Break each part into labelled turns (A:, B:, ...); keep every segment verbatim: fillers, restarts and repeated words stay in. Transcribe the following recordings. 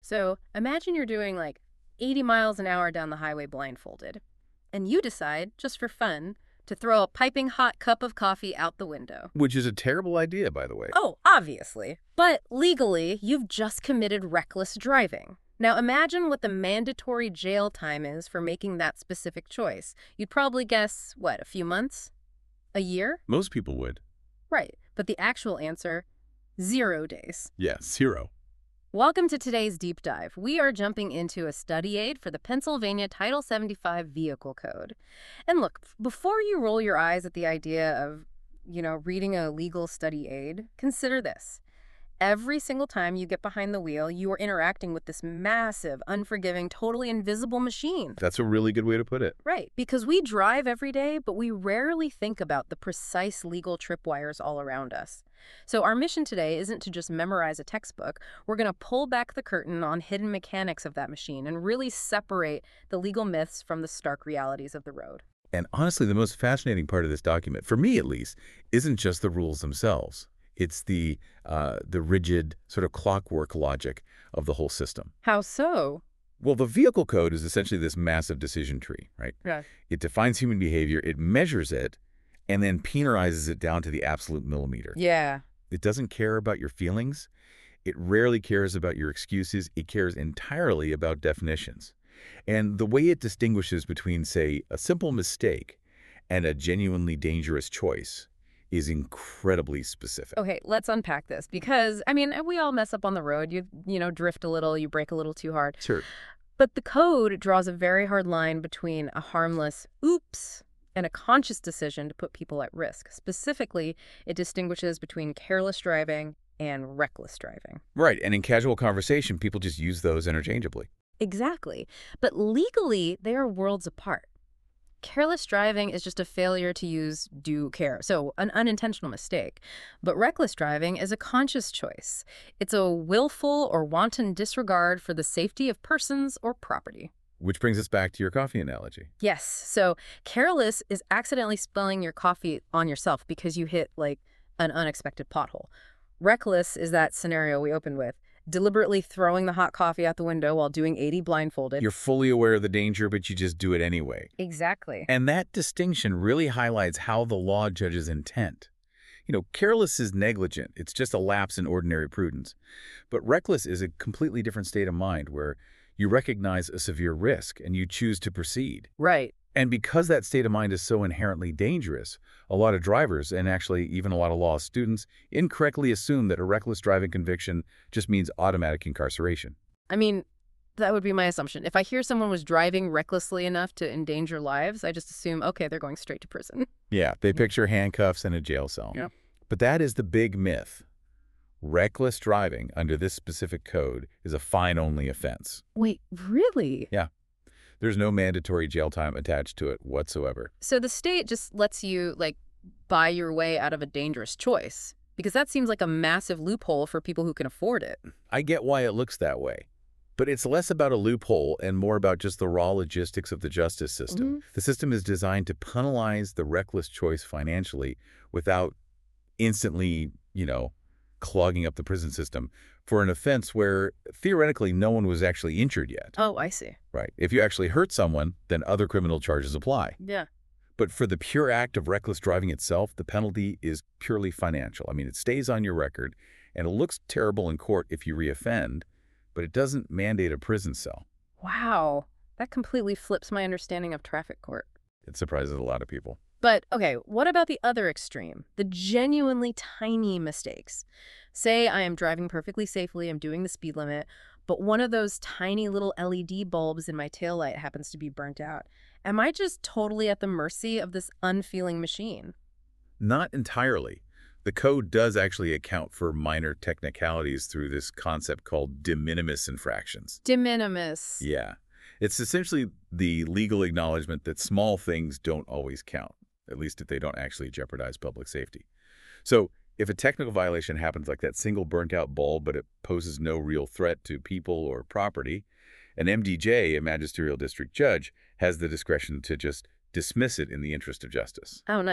A: So imagine you're doing like eighty miles an hour down the highway blindfolded, and you decide, just for fun, to throw a piping hot cup of coffee out the window.
B: Which is a terrible idea, by the way.
A: Oh, obviously. But legally, you've just committed reckless driving. Now imagine what the mandatory jail time is for making that specific choice. You'd probably guess, what, a few months? A year?
B: Most people would.
A: Right. But the actual answer, zero days.
B: Yeah, zero.
A: Welcome to today's deep dive. We are jumping into a study aid for the Pennsylvania Title seventy-five Vehicle Code. And look, before you roll your eyes at the idea of, you know, reading a legal study aid, consider this. Every single time you get behind the wheel, you are interacting with this massive, unforgiving, totally invisible machine.
B: That's a really good way to put it.
A: Right, because we drive every day, but we rarely think about the precise legal tripwires all around us. So our mission today isn't to just memorize a textbook. We're going to pull back the curtain on hidden mechanics of that machine and really separate the legal myths from the stark realities of the road.
B: And honestly, the most fascinating part of this document, for me at least, isn't just the rules themselves. It's the uh, the rigid sort of clockwork logic of the whole system.
A: How so?
B: Well, the vehicle code is essentially this massive decision tree, right?
A: Yeah.
B: It defines human behavior, it measures it, and then penalizes it down to the absolute millimeter.
A: Yeah.
B: It doesn't care about your feelings. It rarely cares about your excuses. It cares entirely about definitions. And the way it distinguishes between, say, a simple mistake and a genuinely dangerous choice is incredibly specific.
A: Okay, let's unpack this because, I mean, we all mess up on the road. You, you know, drift a little, you brake a little too hard.
B: Sure.
A: But the code draws a very hard line between a harmless oops and a conscious decision to put people at risk. Specifically, it distinguishes between careless driving and reckless driving.
B: Right, and in casual conversation, people just use those interchangeably.
A: Exactly. But legally, they are worlds apart. Careless driving is just a failure to use due care, so an unintentional mistake. But reckless driving is a conscious choice. It's a willful or wanton disregard for the safety of persons or property.
B: Which brings us back to your coffee analogy.
A: Yes, so careless is accidentally spilling your coffee on yourself because you hit, like, an unexpected pothole. Reckless is that scenario we opened with. Deliberately throwing the hot coffee out the window while doing eighty blindfolded.
B: You're fully aware of the danger, but you just do it anyway.
A: Exactly.
B: And that distinction really highlights how the law judges intent. You know, careless is negligent. It's just a lapse in ordinary prudence. But reckless is a completely different state of mind where you recognize a severe risk and you choose to proceed.
A: Right.
B: And because that state of mind is so inherently dangerous, a lot of drivers, and actually even a lot of law students, incorrectly assume that a reckless driving conviction just means automatic incarceration.
A: I mean, that would be my assumption. If I hear someone was driving recklessly enough to endanger lives, I just assume, okay, they're going straight to prison.
B: Yeah, they picture handcuffs and a jail cell.
A: Yep.
B: But that is the big myth. Reckless driving under this specific code is a fine-only offense.
A: Wait, really?
B: Yeah. There's no mandatory jail time attached to it whatsoever.
A: So the state just lets you, like, buy your way out of a dangerous choice? Because that seems like a massive loophole for people who can afford it.
B: I get why it looks that way. But it's less about a loophole and more about just the raw logistics of the justice system.
A: Mm-hmm.
B: The system is designed to penalize the reckless choice financially without instantly, you know, clogging up the prison system for an offense where theoretically no one was actually injured yet.
A: Oh, I see.
B: Right. If you actually hurt someone, then other criminal charges apply.
A: Yeah.
B: But for the pure act of reckless driving itself, the penalty is purely financial. I mean, it stays on your record, and it looks terrible in court if you reoffend, but it doesn't mandate a prison cell.
A: Wow. That completely flips my understanding of traffic court.
B: It surprises a lot of people.
A: But, okay, what about the other extreme? The genuinely tiny mistakes. Say I am driving perfectly safely, I'm doing the speed limit, but one of those tiny little L E D bulbs in my taillight happens to be burnt out. Am I just totally at the mercy of this unfeeling machine?
B: Not entirely. The code does actually account for minor technicalities through this concept called de minimis infractions.
A: De minimis.
B: Yeah. It's essentially the legal acknowledgement that small things don't always count, at least if they don't actually jeopardize public safety. So if a technical violation happens like that single burnt-out bulb, but it poses no real threat to people or property, an M D J, a magisterial district judge, has the discretion to just dismiss it in the interest of justice.
A: Oh, nice.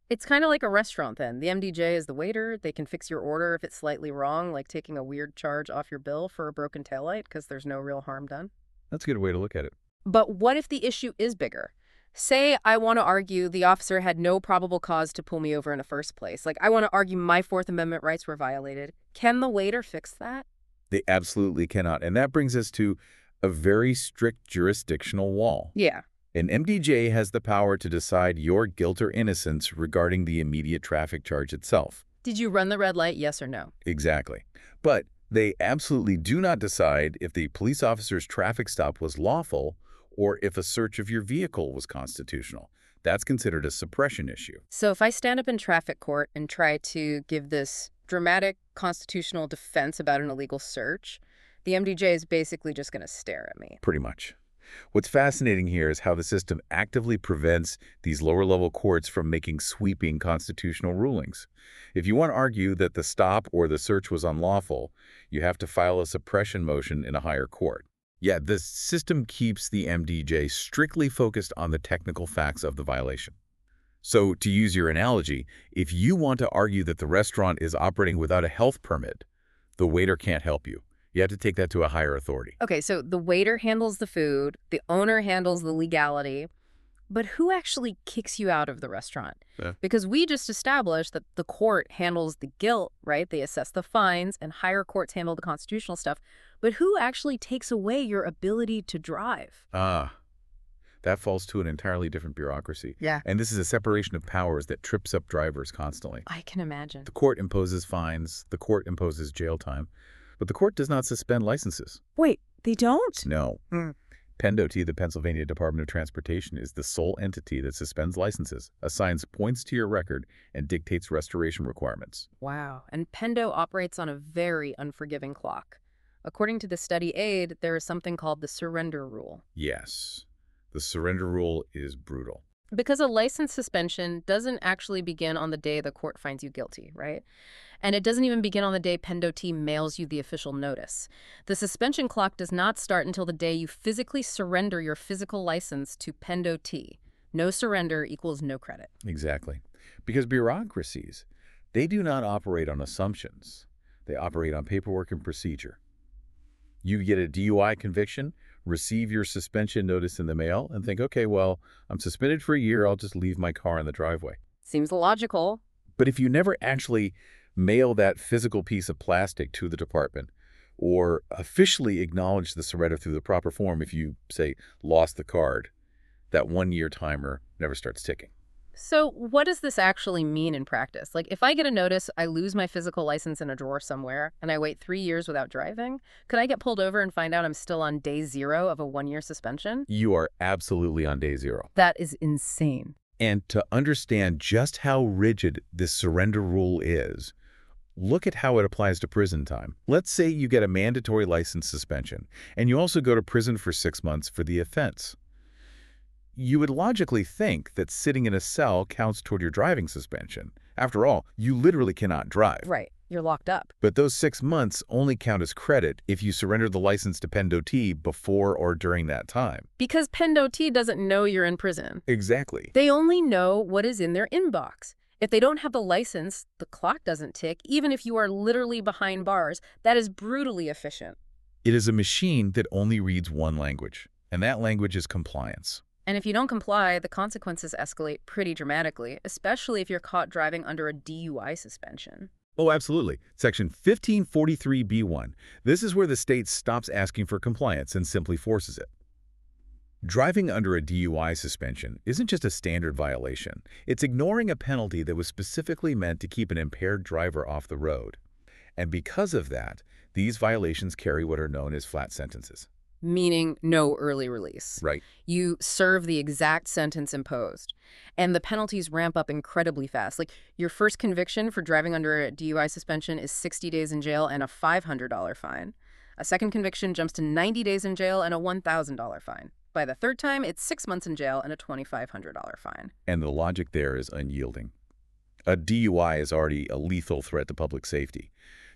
A: It's kind of like a restaurant then. The M D J is the waiter. They can fix your order if it's slightly wrong, like taking a weird charge off your bill for a broken taillight because there's no real harm done.
B: That's a good way to look at it.
A: But what if the issue is bigger? Say I want to argue the officer had no probable cause to pull me over in the first place. Like, I want to argue my Fourth Amendment rights were violated. Can the waiter fix that?
B: They absolutely cannot. And that brings us to a very strict jurisdictional wall.
A: Yeah.
B: An M D J has the power to decide your guilt or innocence regarding the immediate traffic charge itself.
A: Did you run the red light, yes or no?
B: Exactly. But they absolutely do not decide if the police officer's traffic stop was lawful or if a search of your vehicle was constitutional. That's considered a suppression issue.
A: So if I stand up in traffic court and try to give this dramatic constitutional defense about an illegal search, the M D J is basically just going to stare at me.
B: Pretty much. What's fascinating here is how the system actively prevents these lower-level courts from making sweeping constitutional rulings. If you want to argue that the stop or the search was unlawful, you have to file a suppression motion in a higher court. Yeah, the system keeps the M D J strictly focused on the technical facts of the violation. So, to use your analogy, if you want to argue that the restaurant is operating without a health permit, the waiter can't help you. You have to take that to a higher authority.
A: Okay, so the waiter handles the food, the owner handles the legality, but who actually kicks you out of the restaurant?
B: Yeah.
A: Because we just established that the court handles the guilt, right? They assess the fines, and higher courts handle the constitutional stuff. But who actually takes away your ability to drive?
B: Ah, that falls to an entirely different bureaucracy.
A: Yeah.
B: And this is a separation of powers that trips up drivers constantly.
A: I can imagine.
B: The court imposes fines, the court imposes jail time, but the court does not suspend licenses.
A: Wait, they don't?
B: No.
A: Mm.
B: PennDOT, the Pennsylvania Department of Transportation, is the sole entity that suspends licenses, assigns points to your record, and dictates restoration requirements.
A: Wow. And Pendo operates on a very unforgiving clock. According to the study aid, there is something called the surrender rule.
B: Yes. The surrender rule is brutal.
A: Because a license suspension doesn't actually begin on the day the court finds you guilty, right? And it doesn't even begin on the day PennDOT mails you the official notice. The suspension clock does not start until the day you physically surrender your physical license to PennDOT. No surrender equals no credit.
B: Exactly. Because bureaucracies, they do not operate on assumptions. They operate on paperwork and procedure. You get a D U I conviction, receive your suspension notice in the mail, and think, okay, well, I'm suspended for a year, I'll just leave my car in the driveway.
A: Seems logical.
B: But if you never actually mail that physical piece of plastic to the department or officially acknowledge the surrender through the proper form, if you, say, lost the card, that one-year timer never starts ticking.
A: So what does this actually mean in practice? Like, if I get a notice, I lose my physical license in a drawer somewhere, and I wait three years without driving, could I get pulled over and find out I'm still on day zero of a one-year suspension?
B: You are absolutely on day zero.
A: That is insane.
B: And to understand just how rigid this surrender rule is, look at how it applies to prison time. Let's say you get a mandatory license suspension, and you also go to prison for six months for the offense. You would logically think that sitting in a cell counts toward your driving suspension. After all, you literally cannot drive.
A: Right. You're locked up.
B: But those six months only count as credit if you surrender the license to PennDOT before or during that time.
A: Because PennDOT doesn't know you're in prison.
B: Exactly.
A: They only know what is in their inbox. If they don't have the license, the clock doesn't tick, even if you are literally behind bars. That is brutally efficient.
B: It is a machine that only reads one language, and that language is compliance.
A: And if you don't comply, the consequences escalate pretty dramatically, especially if you're caught driving under a D U I suspension.
B: Oh, absolutely. Section fifteen forty-three B one. This is where the state stops asking for compliance and simply forces it. Driving under a D U I suspension isn't just a standard violation. It's ignoring a penalty that was specifically meant to keep an impaired driver off the road. And because of that, these violations carry what are known as flat sentences.
A: Meaning no early release.
B: Right.
A: You serve the exact sentence imposed. And the penalties ramp up incredibly fast. Like, your first conviction for driving under a D U I suspension is sixty days in jail and a five hundred dollar fine. A second conviction jumps to ninety days in jail and a one thousand dollar fine. By the third time, it's six months in jail and a twenty-five hundred dollar fine.
B: And the logic there is unyielding. A D U I is already a lethal threat to public safety.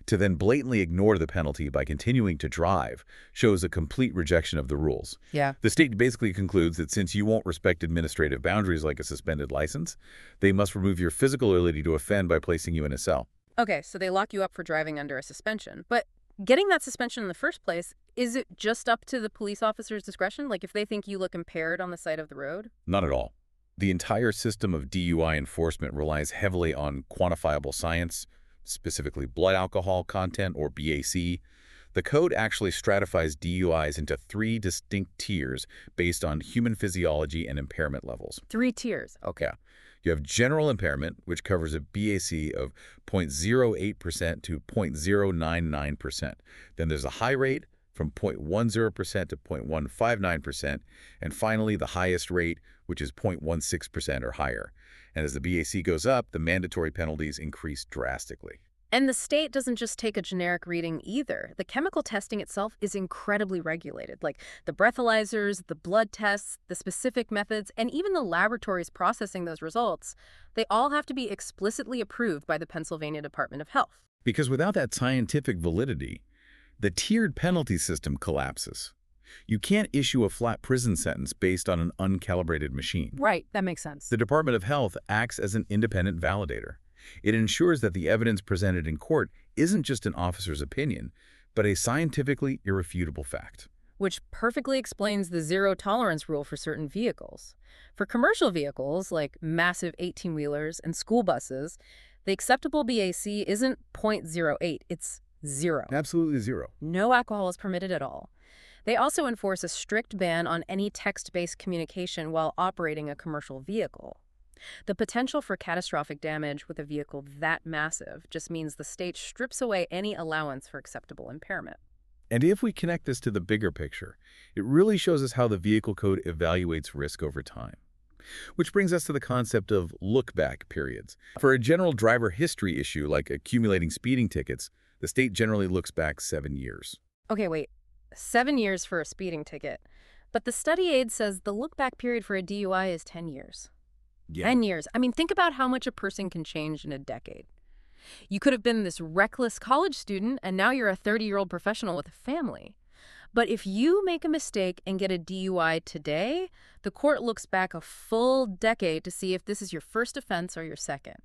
B: To then blatantly ignore the penalty by continuing to drive shows a complete rejection of the rules.
A: Yeah.
B: The state basically concludes that since you won't respect administrative boundaries like a suspended license, they must remove your physical ability to offend by placing you in a cell.
A: Okay, so they lock you up for driving under a suspension. But getting that suspension in the first place, is it just up to the police officer's discretion? Like if they think you look impaired on the side of the road?
B: Not at all. The entire system of D U I enforcement relies heavily on quantifiable science, specifically blood alcohol content, or B A C. The code actually stratifies D U Is into three distinct tiers based on human physiology and impairment levels.
A: Three tiers.
B: Okay. You have general impairment, which covers a B A C of zero point zero eight percent to zero point zero nine nine percent. Then there's a high rate from zero point one zero percent to zero point one five nine percent. And finally, the highest rate, which is zero point one six percent or higher. And as the B A C goes up, the mandatory penalties increase drastically.
A: And the state doesn't just take a generic reading either. The chemical testing itself is incredibly regulated, like the breathalyzers, the blood tests, the specific methods, and even the laboratories processing those results. They all have to be explicitly approved by the Pennsylvania Department of Health.
B: Because without that scientific validity, the tiered penalty system collapses. You can't issue a flat prison sentence based on an uncalibrated machine.
A: Right, that makes sense.
B: The Department of Health acts as an independent validator. It ensures that the evidence presented in court isn't just an officer's opinion, but a scientifically irrefutable fact.
A: Which perfectly explains the zero-tolerance rule for certain vehicles. For commercial vehicles, like massive eighteen-wheelers and school buses, the acceptable B A C isn't zero point zero eight, it's zero.
B: Absolutely zero.
A: No alcohol is permitted at all. They also enforce a strict ban on any text-based communication while operating a commercial vehicle. The potential for catastrophic damage with a vehicle that massive just means the state strips away any allowance for acceptable impairment.
B: And if we connect this to the bigger picture, it really shows us how the vehicle code evaluates risk over time. Which brings us to the concept of look-back periods. For a general driver history issue like accumulating speeding tickets, the state generally looks back seven years.
A: Okay, wait. Seven years for a speeding ticket. But the study aid says the look-back period for a D U I is ten years.
B: Yeah.
A: ten years. I mean, think about how much a person can change in a decade. You could have been this reckless college student, and now you're a thirty-year-old professional with a family. But if you make a mistake and get a D U I today, the court looks back a full decade to see if this is your first offense or your second.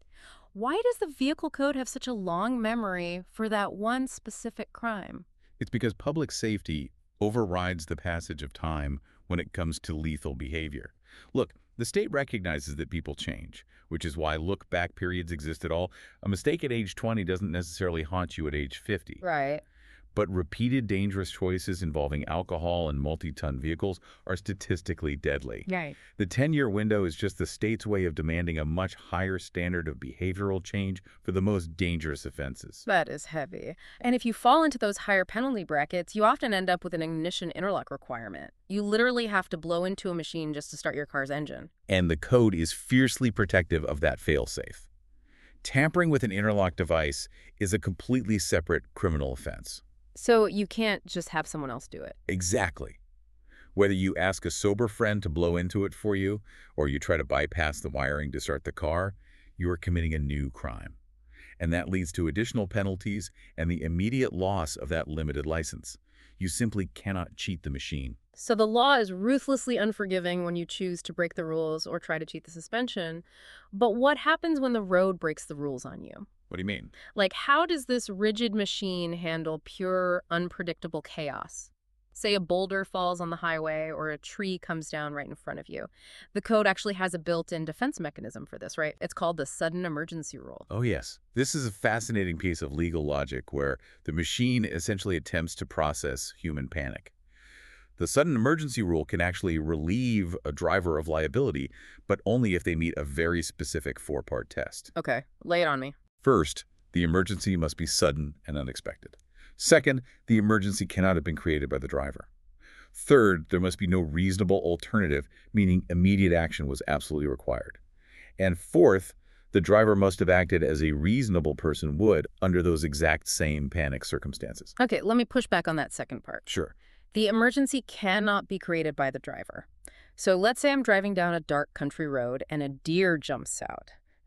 A: Why does the vehicle code have such a long memory for that one specific crime?
B: It's because public safety overrides the passage of time when it comes to lethal behavior. Look, the state recognizes that people change, which is why look-back periods exist at all. A mistake at age twenty doesn't necessarily haunt you at age fifty.
A: Right.
B: But repeated dangerous choices involving alcohol and multi-ton vehicles are statistically deadly.
A: Right.
B: The ten-year window is just the state's way of demanding a much higher standard of behavioral change for the most dangerous offenses.
A: That is heavy. And if you fall into those higher penalty brackets, you often end up with an ignition interlock requirement. You literally have to blow into a machine just to start your car's engine.
B: And the code is fiercely protective of that failsafe. Tampering with an interlock device is a completely separate criminal offense.
A: So you can't just have someone else do it.
B: Exactly. Whether you ask a sober friend to blow into it for you, or you try to bypass the wiring to start the car, you are committing a new crime. And that leads to additional penalties and the immediate loss of that limited license. You simply cannot cheat the machine.
A: So the law is ruthlessly unforgiving when you choose to break the rules or try to cheat the suspension. But what happens when the road breaks the rules on you?
B: What do you mean?
A: Like, how does this rigid machine handle pure, unpredictable chaos? Say a boulder falls on the highway or a tree comes down right in front of you. The code actually has a built-in defense mechanism for this, right? It's called the sudden emergency rule.
B: Oh, yes. This is a fascinating piece of legal logic where the machine essentially attempts to process human panic. The sudden emergency rule can actually relieve a driver of liability, but only if they meet a very specific four-part test.
A: Okay, lay it on me.
B: First, the emergency must be sudden and unexpected. Second, the emergency cannot have been created by the driver. Third, there must be no reasonable alternative, meaning immediate action was absolutely required. And fourth, the driver must have acted as a reasonable person would under those exact same panic circumstances.
A: Okay, let me push back on that second part.
B: Sure.
A: The emergency cannot be created by the driver. So let's say I'm driving down a dark country road and a deer jumps out.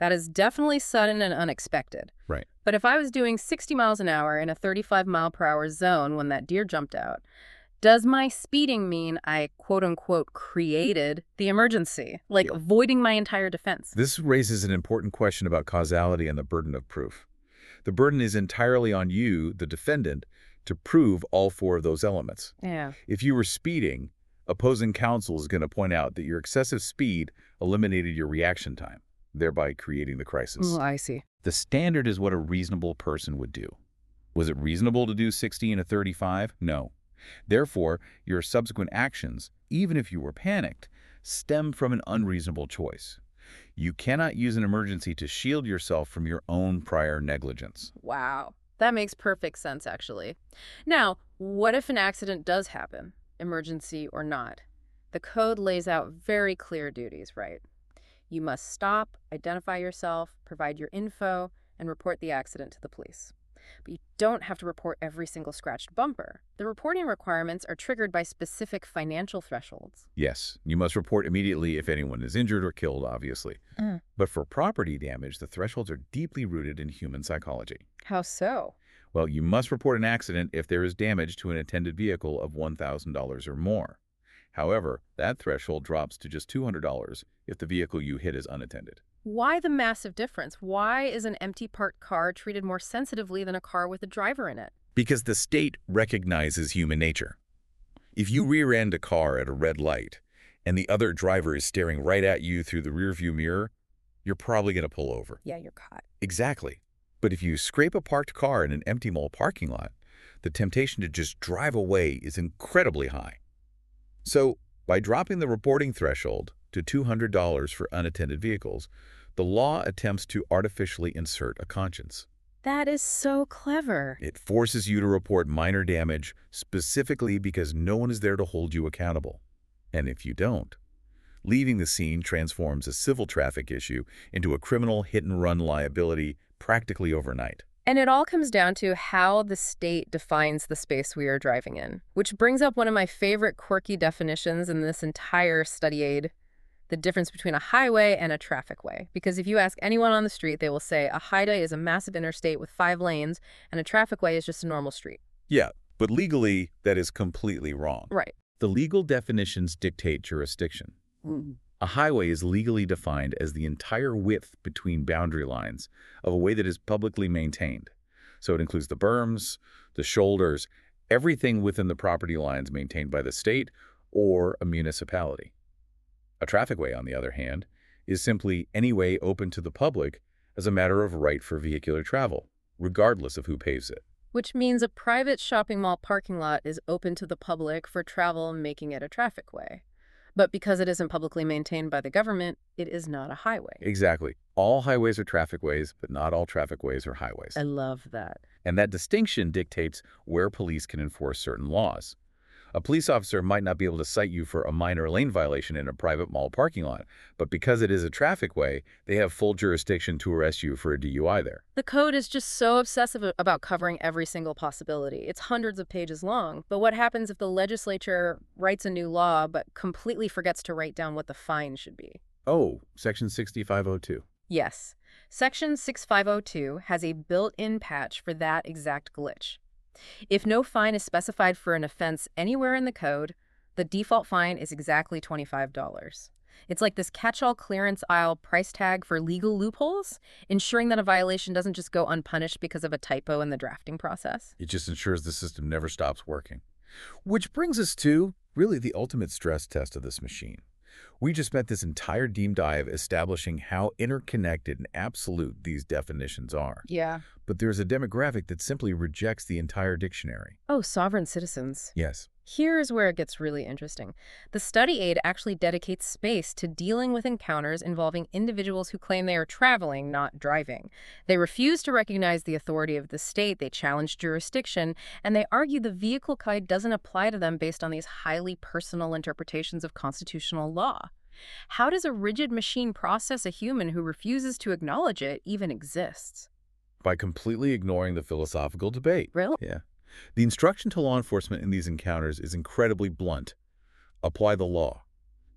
A: That is definitely sudden and unexpected.
B: Right.
A: But if I was doing sixty miles an hour in a thirty-five mile per hour zone when that deer jumped out, does my speeding mean I quote-unquote created the emergency, like avoiding my entire defense?
B: This raises an important question about causality and the burden of proof. The burden is entirely on you, the defendant, to prove all four of those elements.
A: Yeah.
B: If you were speeding, opposing counsel is going to point out that your excessive speed eliminated your reaction time, thereby creating the crisis.
A: Oh, I see.
B: The standard is what a reasonable person would do. Was it reasonable to do sixty in a thirty-five? No. Therefore, your subsequent actions, even if you were panicked, stem from an unreasonable choice. You cannot use an emergency to shield yourself from your own prior negligence.
A: Wow. That makes perfect sense, actually. Now, what if an accident does happen, emergency or not? The code lays out very clear duties, right? You must stop, identify yourself, provide your info, and report the accident to the police. But you don't have to report every single scratched bumper. The reporting requirements are triggered by specific financial thresholds.
B: Yes, you must report immediately if anyone is injured or killed, obviously.
A: Mm.
B: But for property damage, the thresholds are deeply rooted in human psychology.
A: How so?
B: Well, you must report an accident if there is damage to an attended vehicle of one thousand dollars or more. However, that threshold drops to just two hundred dollars if the vehicle you hit is unattended.
A: Why the massive difference? Why is an empty parked car treated more sensitively than a car with a driver in it?
B: Because the state recognizes human nature. If you rear-end a car at a red light and the other driver is staring right at you through the rearview mirror, you're probably going to pull over.
A: Yeah, you're caught.
B: Exactly. But if you scrape a parked car in an empty mall parking lot, the temptation to just drive away is incredibly high. So, by dropping the reporting threshold to two hundred dollars for unattended vehicles, the law attempts to artificially insert a conscience.
A: That is so clever.
B: It forces you to report minor damage specifically because no one is there to hold you accountable. And if you don't, leaving the scene transforms a civil traffic issue into a criminal hit-and-run liability practically overnight.
A: And it all comes down to how the state defines the space we are driving in, which brings up one of my favorite quirky definitions in this entire study aid, the difference between a highway and a traffic way. Because if you ask anyone on the street, they will say a highway is a massive interstate with five lanes, and a traffic way is just a normal street.
B: Yeah, but legally, that is completely wrong.
A: Right.
B: The legal definitions dictate jurisdiction.
A: Mm.
B: A highway is legally defined as the entire width between boundary lines of a way that is publicly maintained. So it includes the berms, the shoulders, everything within the property lines maintained by the state or a municipality. A traffic way, on the other hand, is simply any way open to the public as a matter of right for vehicular travel, regardless of who paves it.
A: Which means a private shopping mall parking lot is open to the public for travel, making it a traffic way. But because it isn't publicly maintained by the government, it is not a highway.
B: Exactly. All highways are traffic ways, but not all traffic ways are highways.
A: I love that.
B: And that distinction dictates where police can enforce certain laws. A police officer might not be able to cite you for a minor lane violation in a private mall parking lot, but because it is a traffic way, they have full jurisdiction to arrest you for a D U I there.
A: The code is just so obsessive about covering every single possibility. It's hundreds of pages long. But what happens if the legislature writes a new law but completely forgets to write down what the fine should be?
B: Oh, Section sixty-five oh two.
A: Yes. Section sixty-five oh two has a built-in patch for that exact glitch. If no fine is specified for an offense anywhere in the code, the default fine is exactly twenty-five dollars. It's like this catch-all clearance aisle price tag for legal loopholes, ensuring that a violation doesn't just go unpunished because of a typo in the drafting process.
B: It just ensures the system never stops working. Which brings us to, really, the ultimate stress test of this machine. We just spent this entire deep dive establishing how interconnected and absolute these definitions are.
A: Yeah.
B: But there's a demographic that simply rejects the entire dictionary.
A: Oh, sovereign citizens.
B: Yes.
A: Here's where it gets really interesting. The study aid actually dedicates space to dealing with encounters involving individuals who claim they are traveling, not driving. They refuse to recognize the authority of the state, they challenge jurisdiction, and they argue the vehicle code doesn't apply to them based on these highly personal interpretations of constitutional law. How does a rigid machine process a human who refuses to acknowledge it even exists?
B: By completely ignoring the philosophical debate.
A: Really?
B: Yeah. The instruction to law enforcement in these encounters is incredibly blunt. Apply the law.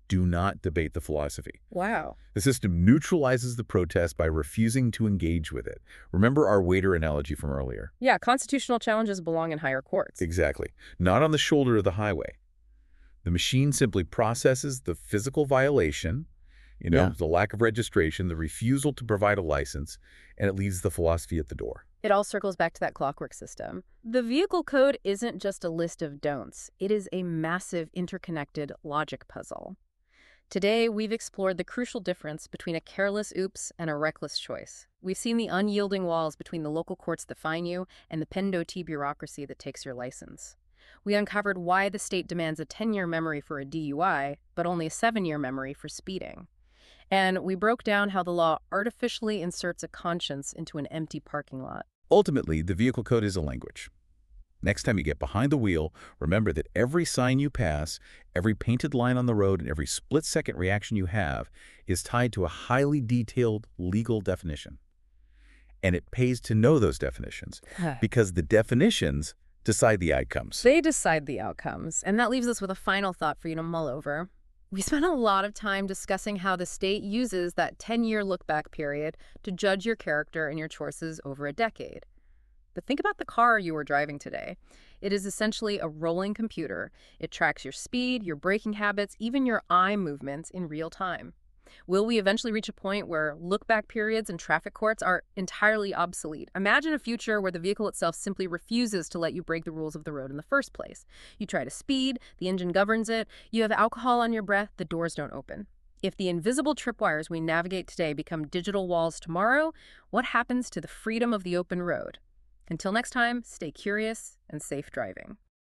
B: do not debate the philosophy.
A: Wow.
B: The system neutralizes the protest by refusing to engage with it. Remember our waiter analogy from earlier?
A: Yeah, constitutional challenges belong in higher courts.
B: Exactly. Not on the shoulder of the highway. The machine simply processes the physical violation, you know,
A: Yeah.
B: the lack of registration, the refusal to provide a license, and it leaves the philosophy at the door.
A: It all circles back to that clockwork system. The vehicle code isn't just a list of don'ts. It is a massive interconnected logic puzzle. Today, we've explored the crucial difference between a careless oops and a reckless choice. We've seen the unyielding walls between the local courts that fine you and the Pendoti bureaucracy that takes your license. We uncovered why the state demands a ten-year memory for a D U I, but only a seven-year memory for speeding. And we broke down how the law artificially inserts a conscience into an empty parking lot.
B: Ultimately, the vehicle code is a language. Next time you get behind the wheel, remember that every sign you pass, every painted line on the road, and every split-second reaction you have is tied to a highly detailed legal definition. And it pays to know those definitions, because the definitions decide the outcomes.
A: They decide the outcomes, and that leaves us with a final thought for you to mull over. We spent a lot of time discussing how the state uses that ten-year look-back period to judge your character and your choices over a decade. But think about the car you were driving today. It is essentially a rolling computer. It tracks your speed, your braking habits, even your eye movements in real time. Will we eventually reach a point where look-back periods and traffic courts are entirely obsolete? Imagine a future where the vehicle itself simply refuses to let you break the rules of the road in the first place. You try to speed, the engine governs it, you have alcohol on your breath, the doors don't open. If the invisible tripwires we navigate today become digital walls tomorrow, what happens to the freedom of the open road? Until next time, stay curious and safe driving.